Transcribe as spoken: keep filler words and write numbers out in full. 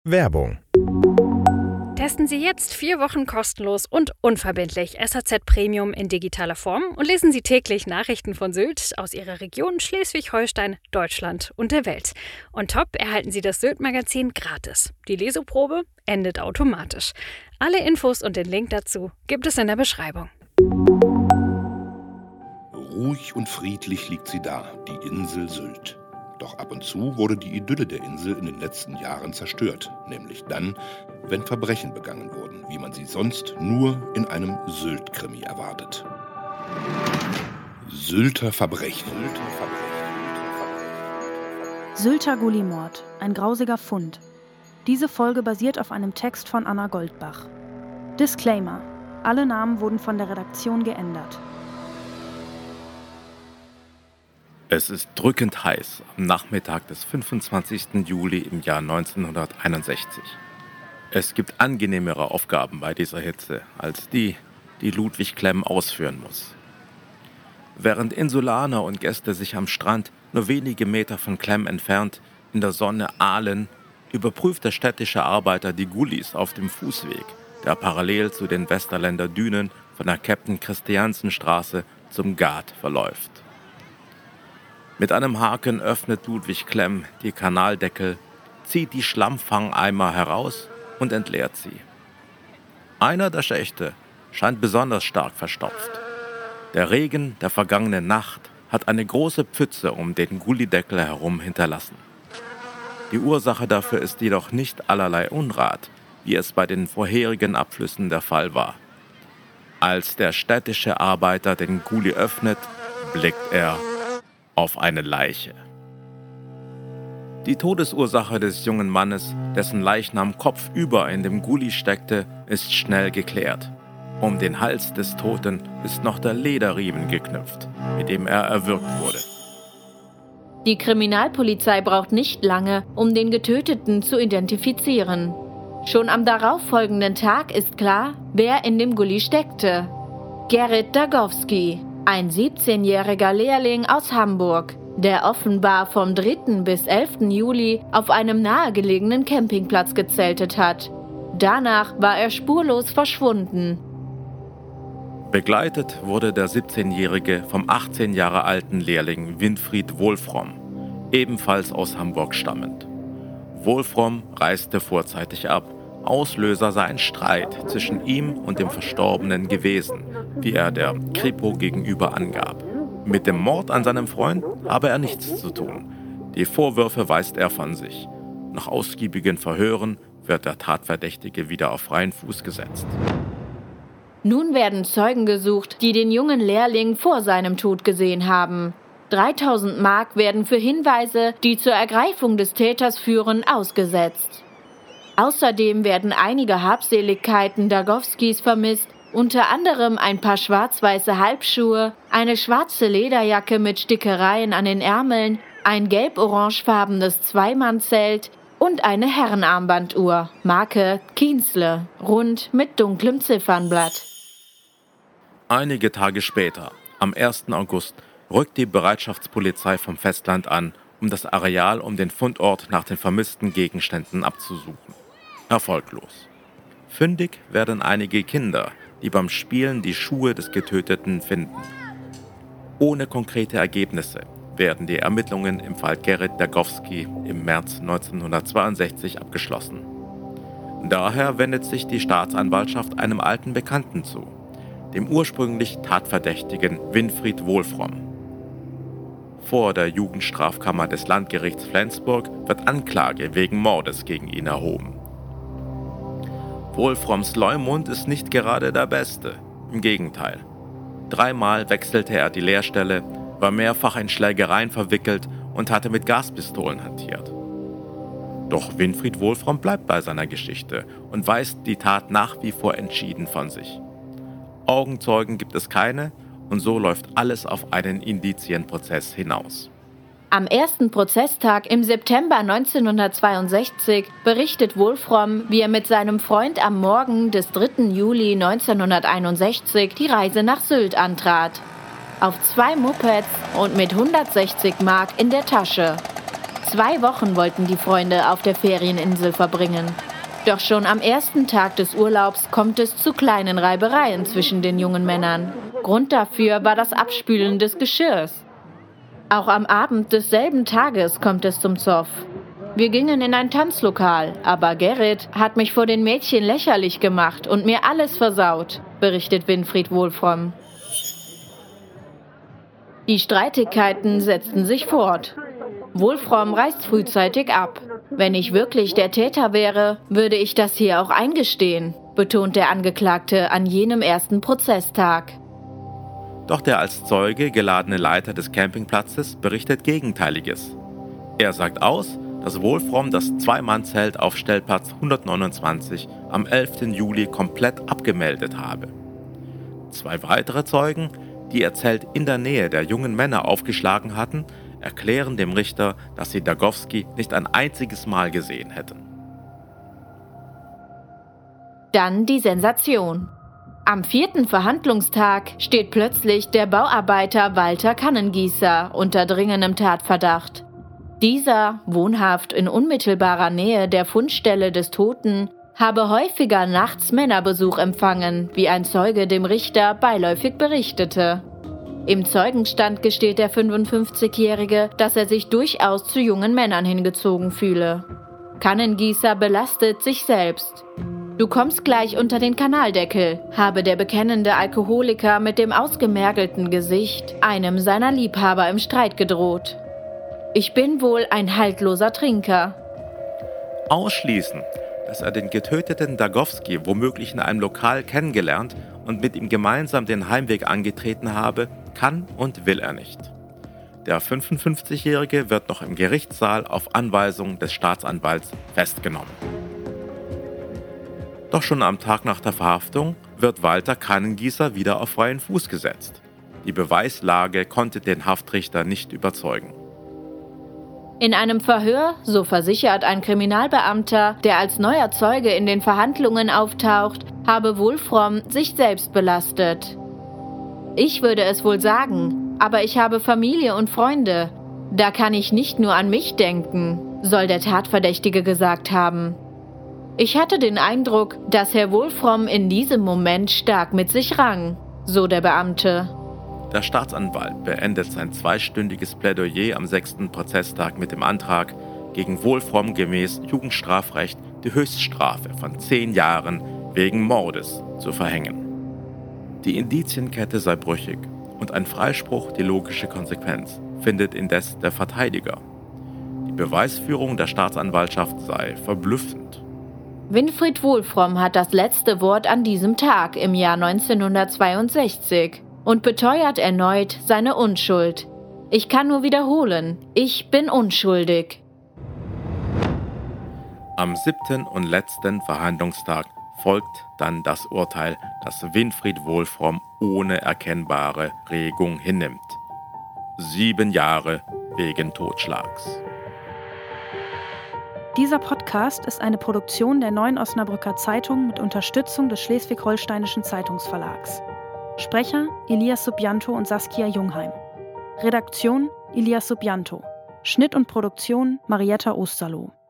Werbung. Testen Sie jetzt vier Wochen kostenlos und unverbindlich S A Z Premium in digitaler Form und lesen Sie täglich Nachrichten von Sylt aus Ihrer Region Schleswig-Holstein, Deutschland und der Welt. Und top erhalten Sie das Sylt-Magazin gratis. Die Leseprobe endet automatisch. Alle Infos und den Link dazu gibt es in der Beschreibung. Ruhig und friedlich liegt sie da, die Insel Sylt. Doch ab und zu wurde die Idylle der Insel in den letzten Jahren zerstört, nämlich dann, wenn Verbrechen begangen wurden, wie man sie sonst nur in einem Sylt-Krimi erwartet. Sylter Verbrechen. Sylter Gullimord, ein grausiger Fund. Diese Folge basiert auf einem Text von Anna Goldbach. Disclaimer: Alle Namen wurden von der Redaktion geändert. Es ist drückend heiß am Nachmittag des fünfundzwanzigsten Juli im Jahr neunzehnhunderteinundsechzig. Es gibt angenehmere Aufgaben bei dieser Hitze als die, die Ludwig Klemm ausführen muss. Während Insulaner und Gäste sich am Strand nur wenige Meter von Klemm entfernt in der Sonne ahlen, überprüft der städtische Arbeiter die Gullis auf dem Fußweg, der parallel zu den Westerländer Dünen von der Captain-Christiansen-Straße zum Ghat verläuft. Mit einem Haken öffnet Ludwig Klemm die Kanaldeckel, zieht die Schlammfangeimer heraus und entleert sie. Einer der Schächte scheint besonders stark verstopft. Der Regen der vergangenen Nacht hat eine große Pfütze um den Gullideckel herum hinterlassen. Die Ursache dafür ist jedoch nicht allerlei Unrat, wie es bei den vorherigen Abflüssen der Fall war. Als der städtische Arbeiter den Gully öffnet, blickt er auf eine Leiche. Die Todesursache des jungen Mannes, dessen Leichnam kopfüber in dem Gully steckte, ist schnell geklärt. Um den Hals des Toten ist noch der Lederriemen geknüpft, mit dem er erwürgt wurde. Die Kriminalpolizei braucht nicht lange, um den Getöteten zu identifizieren. Schon am darauffolgenden Tag ist klar, wer in dem Gully steckte. Gerrit Dagowski, ein siebzehnjähriger Lehrling aus Hamburg, der offenbar vom dritten bis elften Juli auf einem nahegelegenen Campingplatz gezeltet hat. Danach war er spurlos verschwunden. Begleitet wurde der siebzehnjährige vom achtzehn Jahre alten Lehrling Winfried Wolfrom, ebenfalls aus Hamburg stammend. Wolfrom reiste vorzeitig ab. Auslöser sei ein Streit zwischen ihm und dem Verstorbenen gewesen, wie er der Kripo gegenüber angab. Mit dem Mord an seinem Freund habe er nichts zu tun. Die Vorwürfe weist er von sich. Nach ausgiebigen Verhören wird der Tatverdächtige wieder auf freien Fuß gesetzt. Nun werden Zeugen gesucht, die den jungen Lehrling vor seinem Tod gesehen haben. dreitausend Mark werden für Hinweise, die zur Ergreifung des Täters führen, ausgesetzt. Außerdem werden einige Habseligkeiten Dagowskis vermisst, unter anderem ein paar schwarz-weiße Halbschuhe, eine schwarze Lederjacke mit Stickereien an den Ärmeln, ein gelb-orangefarbenes Zweimannzelt und eine Herrenarmbanduhr, Marke Kienzle, rund mit dunklem Ziffernblatt. Einige Tage später, am ersten August, rückt die Bereitschaftspolizei vom Festland an, um das Areal um den Fundort nach den vermissten Gegenständen abzusuchen. Erfolglos. Fündig werden einige Kinder, die beim Spielen die Schuhe des Getöteten finden. Ohne konkrete Ergebnisse werden die Ermittlungen im Fall Gerrit Dagowski im März neunzehnhundertzweiundsechzig abgeschlossen. Daher wendet sich die Staatsanwaltschaft einem alten Bekannten zu, dem ursprünglich Tatverdächtigen Winfried Wolfrom. Vor der Jugendstrafkammer des Landgerichts Flensburg wird Anklage wegen Mordes gegen ihn erhoben. Wolfroms Leumund ist nicht gerade der beste, im Gegenteil. Dreimal wechselte er die Lehrstelle, war mehrfach in Schlägereien verwickelt und hatte mit Gaspistolen hantiert. Doch Winfried Wolfrom bleibt bei seiner Geschichte und weist die Tat nach wie vor entschieden von sich. Augenzeugen gibt es keine und so läuft alles auf einen Indizienprozess hinaus. Am ersten Prozesstag im September neunzehnhundertzweiundsechzig berichtet Wolfrom, wie er mit seinem Freund am Morgen des dritten Juli neunzehnhunderteinundsechzig die Reise nach Sylt antrat. Auf zwei Mopeds und mit hundertsechzig Mark in der Tasche. Zwei Wochen wollten die Freunde auf der Ferieninsel verbringen. Doch schon am ersten Tag des Urlaubs kommt es zu kleinen Reibereien zwischen den jungen Männern. Grund dafür war das Abspülen des Geschirrs. Auch am Abend desselben Tages kommt es zum Zoff. Wir gingen in ein Tanzlokal, aber Gerrit hat mich vor den Mädchen lächerlich gemacht und mir alles versaut, berichtet Winfried Wohlfromm. Die Streitigkeiten setzten sich fort. Wohlfromm reist frühzeitig ab. Wenn ich wirklich der Täter wäre, würde ich das hier auch eingestehen, betont der Angeklagte an jenem ersten Prozesstag. Doch der als Zeuge geladene Leiter des Campingplatzes berichtet Gegenteiliges. Er sagt aus, dass Wohlfromm das Zwei-Mann-Zelt auf Stellplatz hundertneunundzwanzig am elften Juli komplett abgemeldet habe. Zwei weitere Zeugen, die ihr Zelt in der Nähe der jungen Männer aufgeschlagen hatten, erklären dem Richter, dass sie Dagowski nicht ein einziges Mal gesehen hätten. Dann die Sensation. Am vierten Verhandlungstag steht plötzlich der Bauarbeiter Walter Kannengießer unter dringendem Tatverdacht. Dieser, wohnhaft in unmittelbarer Nähe der Fundstelle des Toten, habe häufiger nachts Männerbesuch empfangen, wie ein Zeuge dem Richter beiläufig berichtete. Im Zeugenstand gesteht der fünfundfünfzigjährige, dass er sich durchaus zu jungen Männern hingezogen fühle. Kannengießer belastet sich selbst. »Du kommst gleich unter den Kanaldeckel«, habe der bekennende Alkoholiker mit dem ausgemergelten Gesicht einem seiner Liebhaber im Streit gedroht. »Ich bin wohl ein haltloser Trinker.« Ausschließen, dass er den getöteten Dagowski womöglich in einem Lokal kennengelernt und mit ihm gemeinsam den Heimweg angetreten habe, kann und will er nicht. Der fünfundfünfzigjährige wird noch im Gerichtssaal auf Anweisung des Staatsanwalts festgenommen. Doch schon am Tag nach der Verhaftung wird Walter Kannengießer wieder auf freien Fuß gesetzt. Die Beweislage konnte den Haftrichter nicht überzeugen. In einem Verhör, so versichert ein Kriminalbeamter, der als neuer Zeuge in den Verhandlungen auftaucht, habe Wohlfromm sich selbst belastet. »Ich würde es wohl sagen, aber ich habe Familie und Freunde. Da kann ich nicht nur an mich denken«, soll der Tatverdächtige gesagt haben. »Ich hatte den Eindruck, dass Herr Wohlfromm in diesem Moment stark mit sich rang«, so der Beamte. Der Staatsanwalt beendet sein zweistündiges Plädoyer am sechsten Prozesstag mit dem Antrag, gegen Wohlfromm gemäß Jugendstrafrecht die Höchststrafe von zehn Jahren wegen Mordes zu verhängen. Die Indizienkette sei brüchig und ein Freispruch die logische Konsequenz, findet indes der Verteidiger. Die Beweisführung der Staatsanwaltschaft sei verblüffend. Winfried Wohlfromm hat das letzte Wort an diesem Tag im Jahr neunzehnhundertzweiundsechzig und beteuert erneut seine Unschuld. »Ich kann nur wiederholen, ich bin unschuldig.« Am siebten und letzten Verhandlungstag folgt dann das Urteil, das Winfried Wohlfromm ohne erkennbare Regung hinnimmt. Sieben Jahre wegen Totschlags. Dieser Podcast ist eine Produktion der Neuen Osnabrücker Zeitung mit Unterstützung des Schleswig-Holsteinischen Zeitungsverlags. Sprecher Elias Subianto und Saskia Jungheim. Redaktion Elias Subianto. Schnitt und Produktion Marietta Osterloh.